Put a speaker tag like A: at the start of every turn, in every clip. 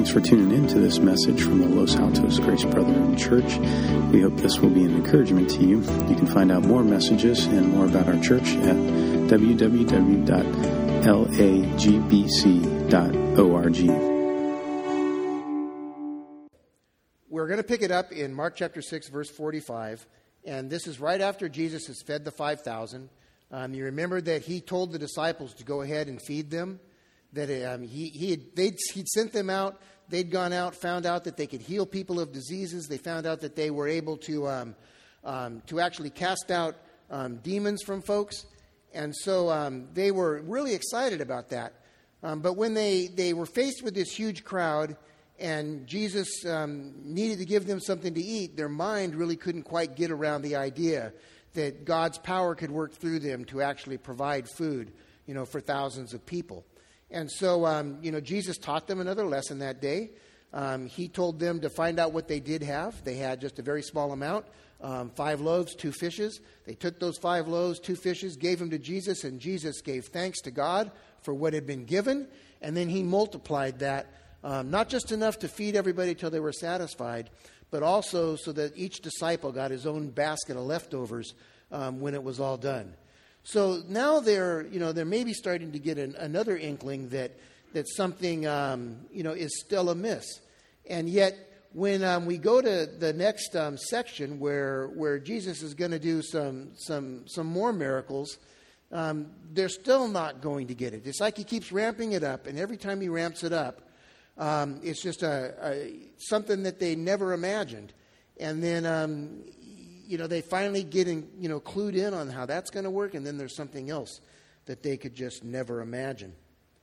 A: Thanks for tuning in to this message from the Los Altos Grace Brotherhood Church. We hope this will be an encouragement to you. You can find out more messages and more about our church at www.lagbc.org.
B: We're going to pick it up in Mark chapter 6, verse 45, and this is right after Jesus has fed the 5,000. You remember that he told the disciples to go ahead and feed them, that he'd sent them out. They'd gone out, found out that they could heal people of diseases. They found out that they were able to actually cast out demons from folks. And so they were really excited about that. But when they were faced with this huge crowd and Jesus needed to give them something to eat, their mind really couldn't quite get around the idea that God's power could work through them to actually provide food, for thousands of people. And so, Jesus taught them another lesson that day. He told them to find out what they did have. They had just a very small amount, 5 loaves, 2 fishes. They took those 5 loaves, 2 fishes, gave them to Jesus, and Jesus gave thanks to God for what had been given. And then he multiplied that, not just enough to feed everybody till they were satisfied, but also so that each disciple got his own basket of leftovers when it was all done. So now they're maybe starting to get another inkling that something, is still amiss. And yet, when we go to the next section where Jesus is going to do some more miracles, they're still not going to get it. It's like he keeps ramping it up, and every time he ramps it up, it's just something that they never imagined. And then they finally get clued in on how that's going to work, and then there's something else that they could just never imagine.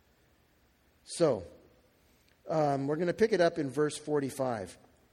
B: So, we're going to pick it up in verse 45.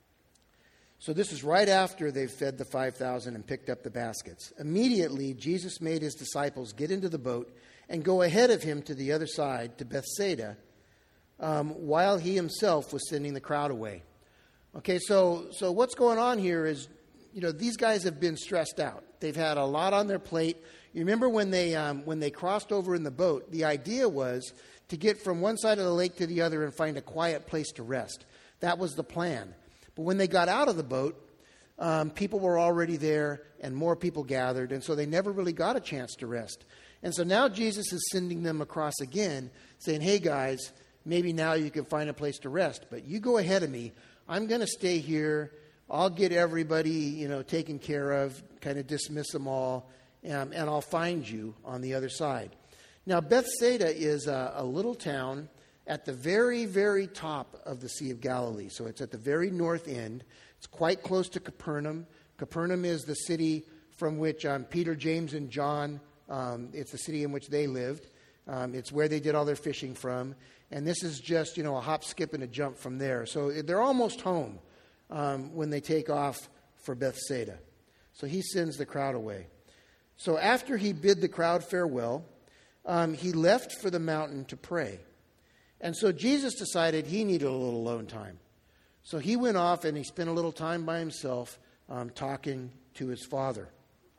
B: So this is right after they've fed the 5,000 and picked up the baskets. Immediately, Jesus made his disciples get into the boat and go ahead of him to the other side, to Bethsaida, while he himself was sending the crowd away. Okay, so what's going on here is, these guys have been stressed out. They've had a lot on their plate. You remember when they crossed over in the boat, the idea was to get from one side of the lake to the other and find a quiet place to rest. That was the plan. But when they got out of the boat, people were already there and more people gathered, and so they never really got a chance to rest. And so now Jesus is sending them across again, saying, hey guys, maybe now you can find a place to rest, but you go ahead of me. I'm going to stay here. I'll get everybody, taken care of, kind of dismiss them all, and I'll find you on the other side. Now, Bethsaida is a little town at the very, very top of the Sea of Galilee. So it's at the very north end. It's quite close to Capernaum. Capernaum is the city from which Peter, James, and John, it's the city in which they lived. It's where they did all their fishing from. And this is just, a hop, skip, and a jump from there. So they're almost home when they take off for Bethsaida. So he sends the crowd away. So after he bid the crowd farewell, he left for the mountain to pray. And so Jesus decided he needed a little alone time. So he went off and he spent a little time by himself talking to his Father.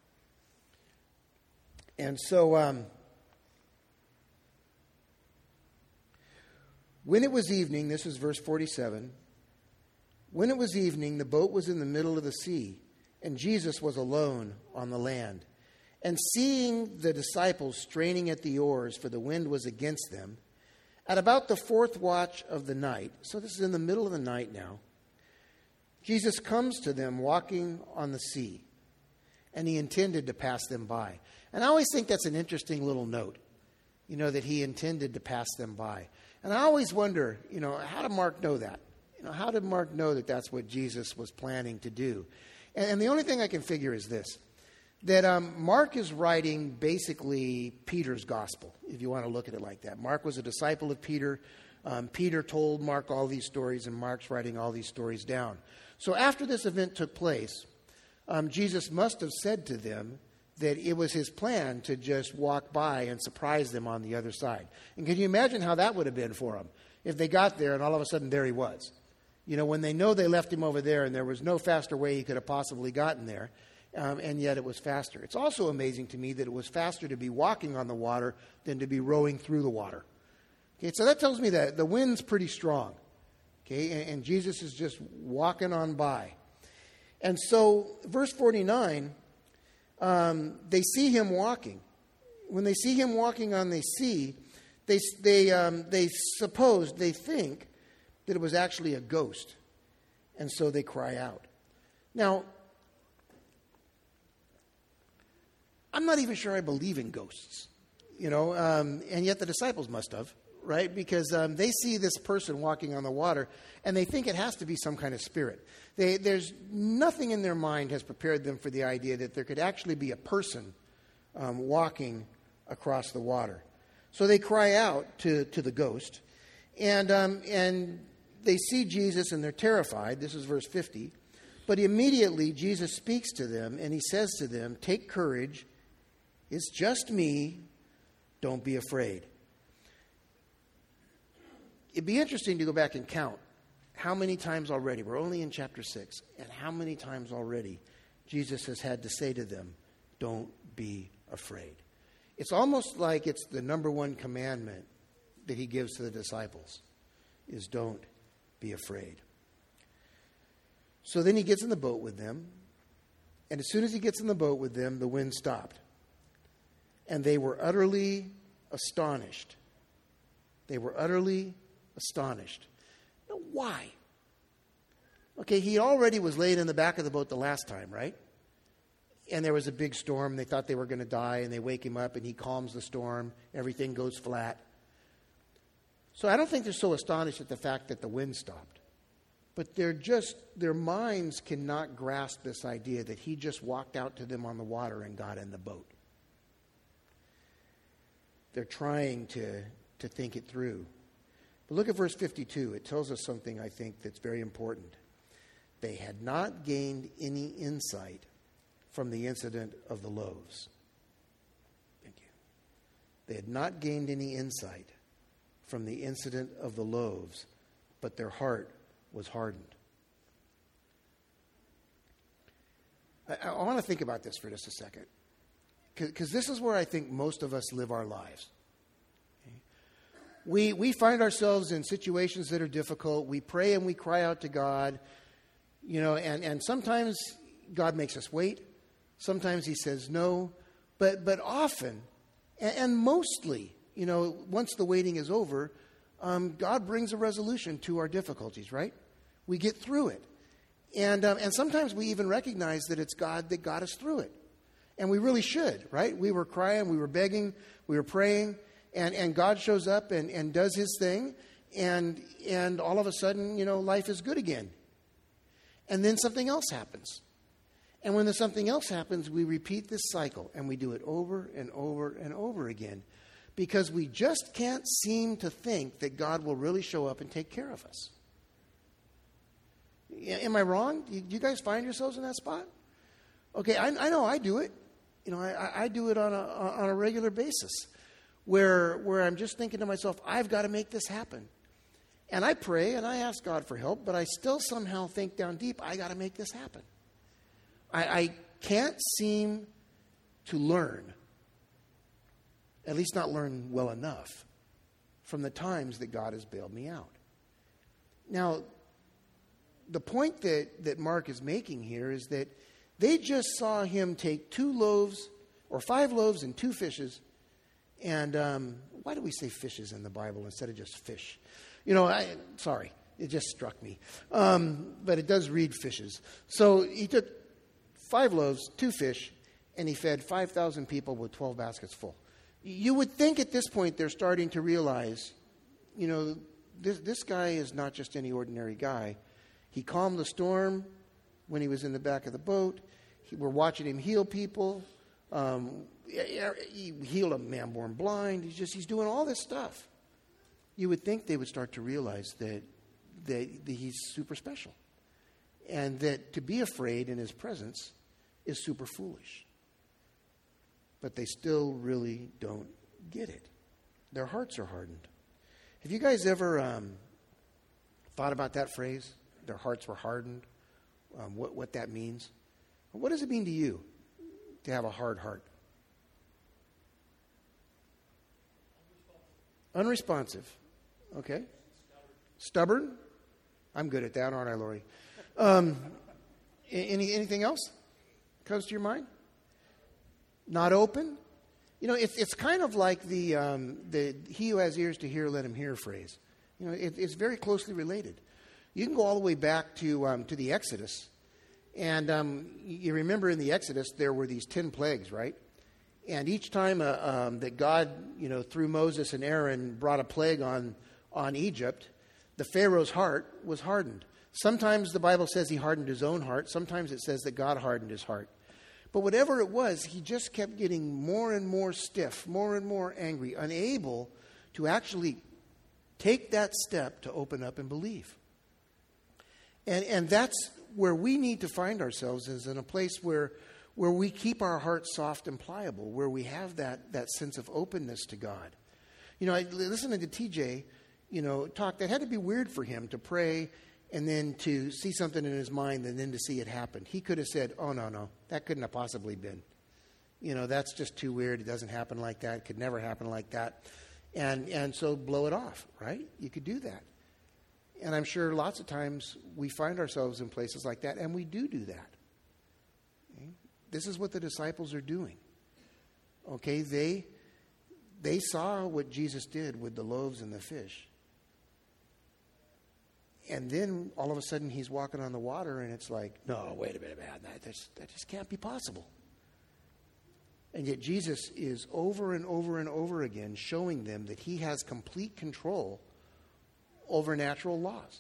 B: And so when it was evening, this is verse 47, when it was evening, the boat was in the middle of the sea, and Jesus was alone on the land. And seeing the disciples straining at the oars, for the wind was against them, at about the 4th watch of the night, so this is in the middle of the night now, Jesus comes to them walking on the sea, and he intended to pass them by. And I always think that's an interesting little note, that he intended to pass them by. And I always wonder, how did Mark know that? How did Mark know that that's what Jesus was planning to do? And the only thing I can figure is this, that Mark is writing basically Peter's gospel, if you want to look at it like that. Mark was a disciple of Peter. Peter told Mark all these stories, and Mark's writing all these stories down. So after this event took place, Jesus must have said to them that it was his plan to just walk by and surprise them on the other side. And can you imagine how that would have been for them if they got there and all of a sudden there he was? When they know they left him over there and there was no faster way he could have possibly gotten there, and yet it was faster. It's also amazing to me that it was faster to be walking on the water than to be rowing through the water. Okay, so that tells me that the wind's pretty strong. Okay, and Jesus is just walking on by. And so, verse 49, they see him walking. When they see him walking on the sea, they think that it was actually a ghost. And so they cry out. Now, I'm not even sure I believe in ghosts, and yet the disciples must have, right? Because they see this person walking on the water, and they think it has to be some kind of spirit. There's nothing in their mind has prepared them for the idea that there could actually be a person walking across the water. So they cry out to the ghost, and they see Jesus, and they're terrified. This is verse 50. But immediately Jesus speaks to them, and he says to them, "Take courage. It's just me. Don't be afraid." It'd be interesting to go back and count how many times already, we're only in chapter 6, and how many times already Jesus has had to say to them, "Don't be afraid." It's almost like it's the number one commandment that he gives to the disciples, is don't be afraid. So then he gets in the boat with them, and as soon as he gets in the boat with them, the wind stopped. And they were utterly astonished. They were utterly astonished. Now, why? Okay, he already was laid in the back of the boat the last time, right? And there was a big storm. They thought they were going to die, and they wake him up, and he calms the storm. Everything goes flat. So I don't think they're so astonished at the fact that the wind stopped. But their minds cannot grasp this idea that he just walked out to them on the water and got in the boat. They're trying to think it through. But look at verse 52. It tells us something, I think, that's very important. They had not gained any insight from the incident of the loaves. Thank you. They had not gained any insight from the incident of the loaves, but their heart was hardened. I want to think about this for just a second, because this is where I think most of us live our lives. Okay? We find ourselves in situations that are difficult. We pray and we cry out to God, and sometimes God makes us wait. Sometimes he says no. But often, and mostly, once the waiting is over, God brings a resolution to our difficulties, right? We get through it. And sometimes we even recognize that it's God that got us through it. And we really should, right? We were crying, we were begging, we were praying, and God shows up and does his thing, and all of a sudden, life is good again. And then something else happens. And when there's something else happens, we repeat this cycle, and we do it over and over and over again, because we just can't seem to think that God will really show up and take care of us. Am I wrong? Do you guys find yourselves in that spot? Okay, I know I do it. I do it on a regular basis, where I'm just thinking to myself, I've got to make this happen. And I pray and I ask God for help, but I still somehow think down deep, I got to make this happen. I can't seem to learn, at least not learn well enough, from the times that God has bailed me out. Now, the point that Mark is making here is that they just saw him take 5 loaves and 2 fishes. And why do we say fishes in the Bible instead of just fish? Sorry, it just struck me. But it does read fishes. So he took 5 loaves, 2 fish, and he fed 5,000 people with 12 baskets full. You would think at this point they're starting to realize, this guy is not just any ordinary guy. He calmed the storm when he was in the back of the boat. We're watching him heal people. He healed a man born blind. He's doing all this stuff. You would think they would start to realize that he's super special, and that to be afraid in his presence is super foolish. But they still really don't get it. Their hearts are hardened. Have you guys ever thought about that phrase? Their hearts were hardened. What that means? What does it mean to you to have a hard heart? Unresponsive. Okay. Stubborn. I'm good at that, aren't I, Lori? Anything else comes to your mind? Not open? You know, it's kind of like the he who has ears to hear, let him hear phrase. You know, it's very closely related. You can go all the way back to the Exodus. And you remember in the Exodus, there were these 10 plagues, right? And each time that God, you know, through Moses and Aaron brought a plague on Egypt, the Pharaoh's heart was hardened. Sometimes the Bible says he hardened his own heart. Sometimes it says that God hardened his heart. But whatever it was, he just kept getting more and more stiff, more and more angry, unable to actually take that step to open up and believe. And that's where we need to find ourselves, is in a place where we keep our hearts soft and pliable, where we have that sense of openness to God. You know, listening to TJ, you know, talk, that had to be weird for him to pray and then to see something in his mind and then to see it happen. He could have said, oh, no, that couldn't have possibly been. You know, that's just too weird. It doesn't happen like that. It could never happen like that. And so blow it off, right? You could do that. And I'm sure lots of times we find ourselves in places like that, and we do that. Okay? This is what the disciples are doing. Okay, they saw what Jesus did with the loaves and the fish. And then all of a sudden he's walking on the water, and it's like, no, wait a minute, man, that just can't be possible. And yet Jesus is over and over and over again showing them that he has complete control over natural laws.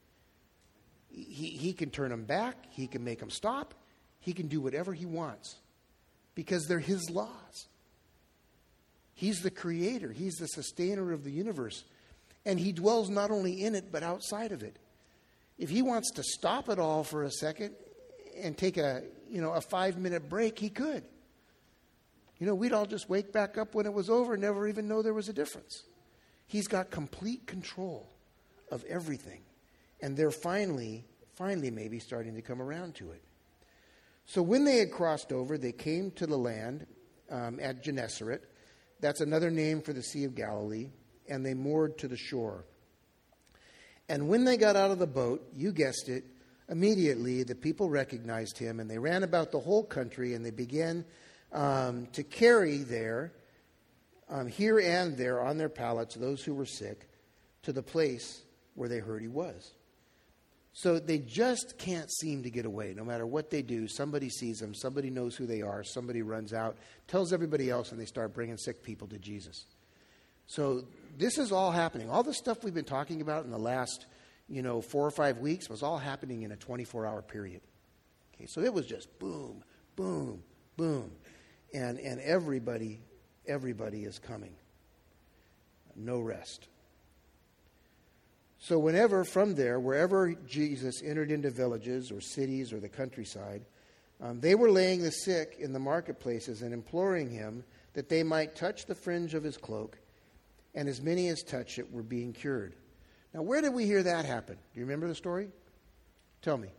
B: He can turn them back. He can make them stop. He can do whatever he wants because they're his laws. He's the creator. He's the sustainer of the universe. And he dwells not only in it, but outside of it. If he wants to stop it all for a second and take a 5-minute break, he could. You know, we'd all just wake back up when it was over and never even know there was a difference. He's got complete control of everything. And they're finally maybe starting to come around to it. So when they had crossed over, they came to the land at Gennesaret. That's another name for the Sea of Galilee. And they moored to the shore. And when they got out of the boat, you guessed it, immediately the people recognized him, and they ran about the whole country, and they began to carry there, here and there on their pallets, those who were sick, to the place where they heard he was. So they just can't seem to get away. No matter what they do, somebody sees them, somebody knows who they are, somebody runs out, tells everybody else, and they start bringing sick people to Jesus. So this is all happening. All the stuff we've been talking about in the last, 4 or 5 weeks was all happening in a 24-hour period. Okay, so it was just boom, boom, boom. And everybody is coming. No rest. So wherever Jesus entered into villages or cities or the countryside, they were laying the sick in the marketplaces and imploring him that they might touch the fringe of his cloak, and as many as touched it were being cured. Now, where did we hear that happen? Do you remember the story? Tell me.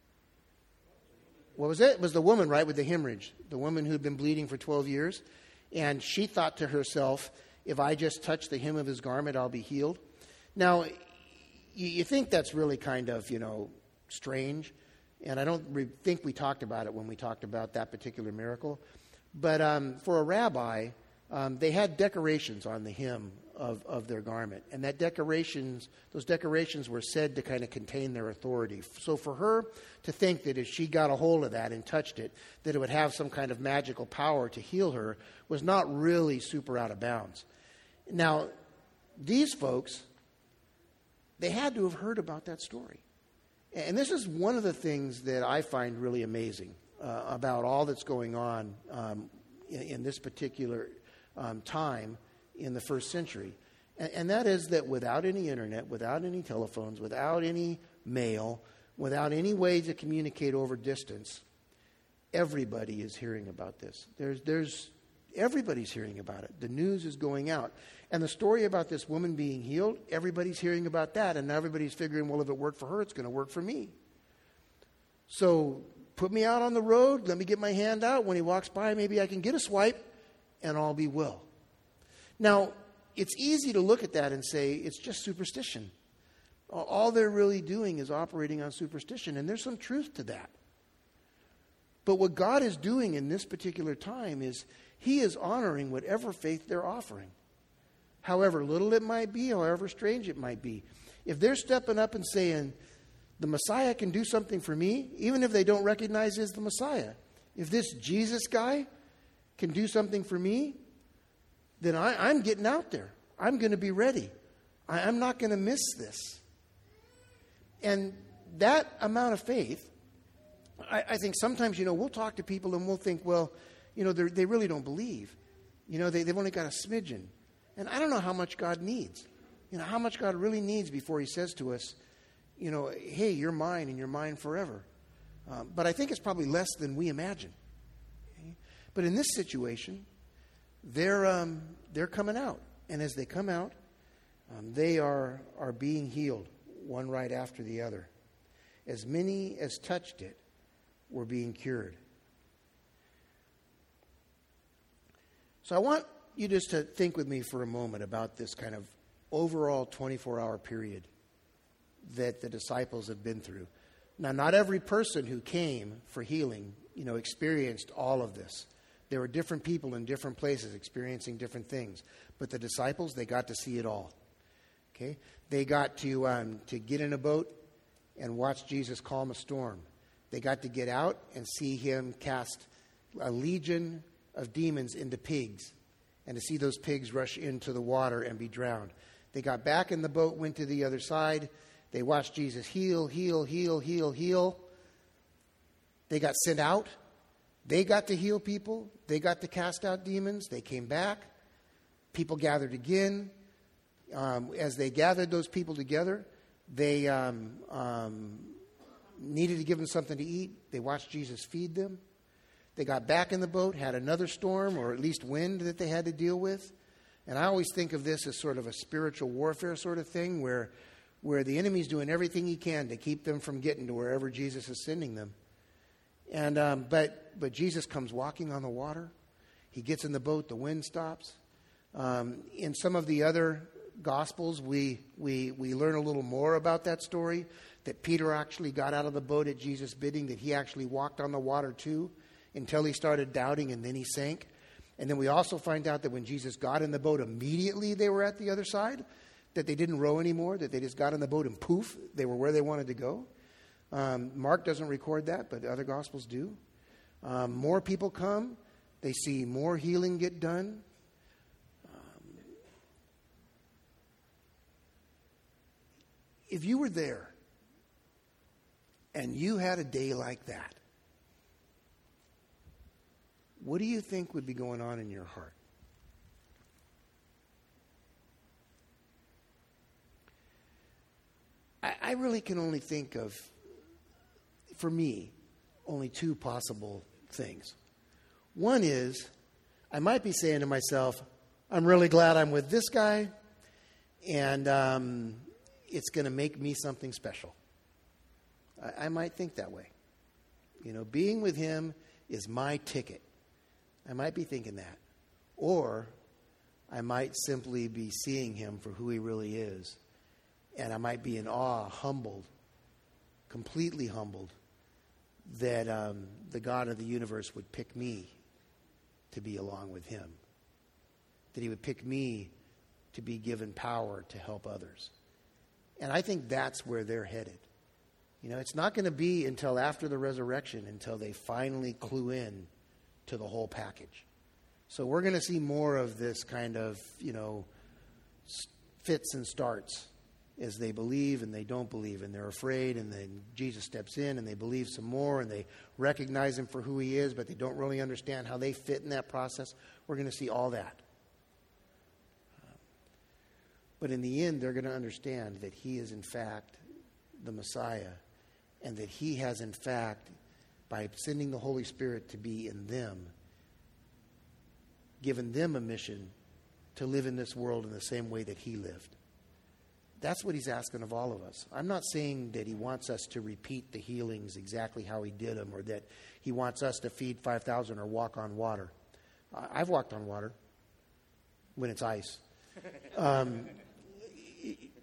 B: What was it? It was the woman, right, with the hemorrhage. The woman who'd been bleeding for 12 years. And she thought to herself, if I just touch the hem of his garment, I'll be healed. Now, you think that's really kind of, strange. And I don't think we talked about it when we talked about that particular miracle. But for a rabbi, they had decorations on the hem of their garment. And those decorations were said to kind of contain their authority. So for her to think that if she got a hold of that and touched it, that it would have some kind of magical power to heal her was not really super out of bounds. Now, these folks, they had to have heard about that story. And this is one of the things that I find really amazing about all that's going on in this particular time in the first century. And that is that without any internet, without any telephones, without any mail, without any way to communicate over distance, everybody is hearing about this. Everybody's hearing about it. The news is going out. And the story about this woman being healed, everybody's hearing about that. And now everybody's figuring, well, if it worked for her, it's going to work for me. So put me out on the road. Let me get my hand out. When he walks by, maybe I can get a swipe, and all be well. Now, it's easy to look at that and say it's just superstition. All they're really doing is operating on superstition, and there's some truth to that. But what God is doing in this particular time is he is honoring whatever faith they're offering. However little it might be, however strange it might be. If they're stepping up and saying, the Messiah can do something for me, even if they don't recognize as the Messiah. If this Jesus guy can do something for me, then I'm getting out there. I'm going to be ready. I'm not going to miss this. And that amount of faith, I think sometimes, we'll talk to people and we'll think, well, they really don't believe. They've only got a smidgen. And I don't know how much God needs. How much God really needs before he says to us, hey, you're mine and you're mine forever. But I think it's probably less than we imagine. Okay? But in this situation, they're coming out. And as they come out, they are being healed, one right after the other. As many as touched it were being cured. So I want you just to think with me for a moment about this kind of overall 24-hour period that the disciples have been through. Now, not every person who came for healing, experienced all of this. There were different people in different places experiencing different things. But the disciples, they got to see it all. Okay? They got to get in a boat and watch Jesus calm a storm. They got to get out and see him cast a legion of demons into pigs, and to see those pigs rush into the water and be drowned. They got back in the boat, went to the other side. They watched Jesus heal. They got sent out. They got to heal people. They got to cast out demons. They came back. People gathered again. As they gathered those people together, they needed to give them something to eat. They watched Jesus feed them. They got back in the boat, had another storm, or at least wind that they had to deal with. And I always think of this as sort of a spiritual warfare sort of thing where the enemy's doing everything he can to keep them from getting to wherever Jesus is sending them. And but Jesus comes walking on the water. He gets in the boat, the wind stops. In some of the other Gospels, we learn a little more about that story, that Peter actually got out of the boat at Jesus' bidding, that he actually walked on the water too, until he started doubting, and then he sank. And then we also find out that when Jesus got in the boat, immediately they were at the other side, that they didn't row anymore, that they just got in the boat and poof, they were where they wanted to go. Mark doesn't record that, but other Gospels do. More people come. They see more healing get done. If you were there and you had a day like that, what do you think would be going on in your heart? I really can only think of, for me, only two possible things. One is, I might be saying to myself, I'm really glad I'm with this guy, and it's going to make me something special. I might think that way. Being with him is my ticket. I might be thinking that. Or I might simply be seeing him for who he really is. And I might be in awe, humbled, completely humbled, that the God of the universe would pick me to be along with him. That he would pick me to be given power to help others. And I think that's where they're headed. It's not going to be until after the resurrection until they finally clue in to the whole package. So we're going to see more of this kind of, fits and starts as they believe and they don't believe, and they're afraid, and then Jesus steps in and they believe some more, and they recognize him for who he is, but they don't really understand how they fit in that process. We're going to see all that. But in the end, they're going to understand that he is in fact the Messiah, and that he has in fact, by sending the Holy Spirit to be in them, given them a mission to live in this world in the same way that he lived. That's what he's asking of all of us. I'm not saying that he wants us to repeat the healings exactly how he did them, or that he wants us to feed 5,000 or walk on water. I've walked on water when it's ice.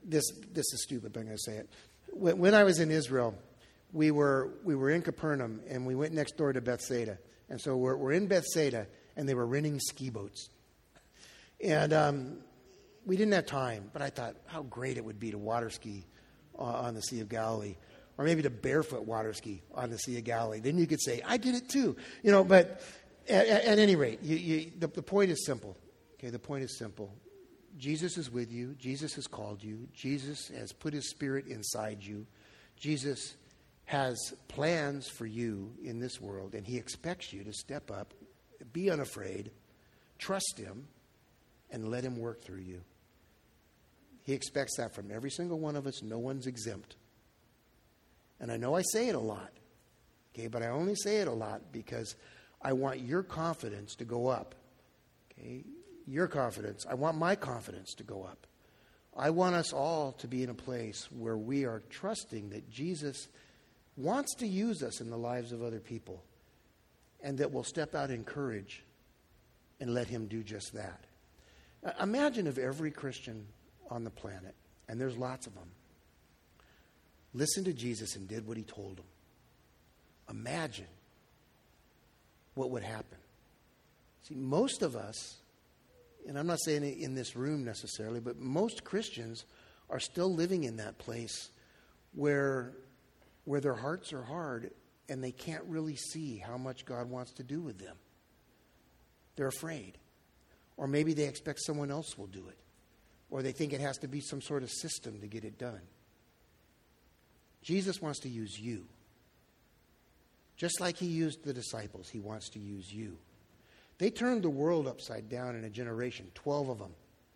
B: this is stupid, but I'm going to say it. When I was in Israel, we were in Capernaum, and we went next door to Bethsaida. And so we're in Bethsaida, and they were renting ski boats. And we didn't have time, but I thought how great it would be to water ski on the Sea of Galilee, or maybe to barefoot water ski on the Sea of Galilee. Then you could say, I did it too. But at any rate, the point is simple. Okay, the point is simple. Jesus is with you. Jesus has called you. Jesus has put his Spirit inside you. Jesus has plans for you in this world, and he expects you to step up, be unafraid, trust him, and let him work through you. He expects that from every single one of us. No one's exempt. And I know I say it a lot, okay, but I only say it a lot because I want your confidence to go up. Okay? Your confidence. I want my confidence to go up. I want us all to be in a place where we are trusting that Jesus wants to use us in the lives of other people, and that we'll step out in courage and let him do just that. Imagine if every Christian on the planet, and there's lots of them, listened to Jesus and did what he told them. Imagine what would happen. See, most of us, and I'm not saying in this room necessarily, but most Christians are still living in that place where their hearts are hard and they can't really see how much God wants to do with them. They're afraid. Or maybe they expect someone else will do it. Or they think it has to be some sort of system to get it done. Jesus wants to use you. Just like he used the disciples, he wants to use you. They turned the world upside down in a generation, 12 of them.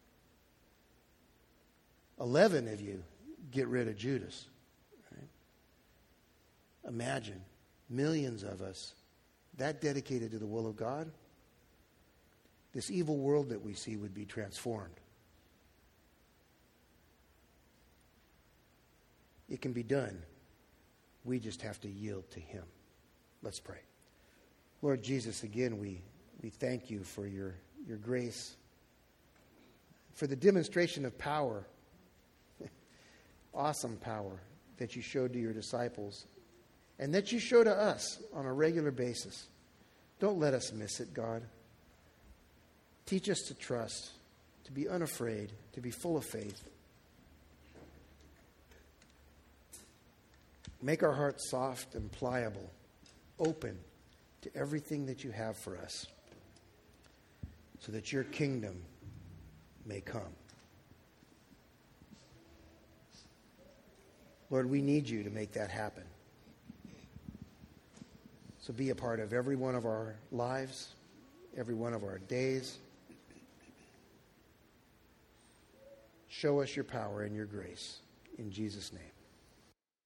B: 11 of you get rid of Judas. Right? Imagine millions of us that dedicated to the will of God. This evil world that we see would be transformed. It can be done. We just have to yield to him. Let's pray. Lord Jesus, again, we thank you for your grace, for the demonstration of power, awesome power that you showed to your disciples and that you show to us on a regular basis. Don't let us miss it, God. Teach us to trust, to be unafraid, to be full of faith. Make our hearts soft and pliable, open to everything that you have for us, so that your kingdom may come. Lord, we need you to make that happen. So be a part of every one of our lives, every one of our days. Show us your power and your grace. In Jesus' name.